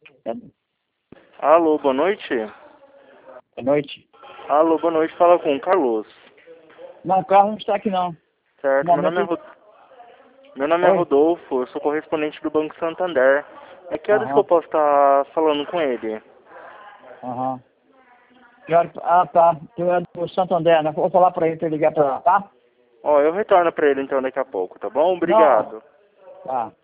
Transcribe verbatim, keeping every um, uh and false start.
Alô, boa noite. Boa noite. Alô, boa noite. Fala com o Carlos. Não, o carro não está aqui não. Certo, meu nome, é Momento... Ro... meu nome é Oi? Rodolfo, eu sou correspondente do Banco Santander. É que horas que eu Aham, posso estar falando com ele? aham. Que hora que- Ah, tá. Tu é do Santander, né? Vou falar pra ele pra ele ligar pra lá, tá? Ó, eu retorno pra ele então daqui a pouco, tá bom? Não. Obrigado. Tá.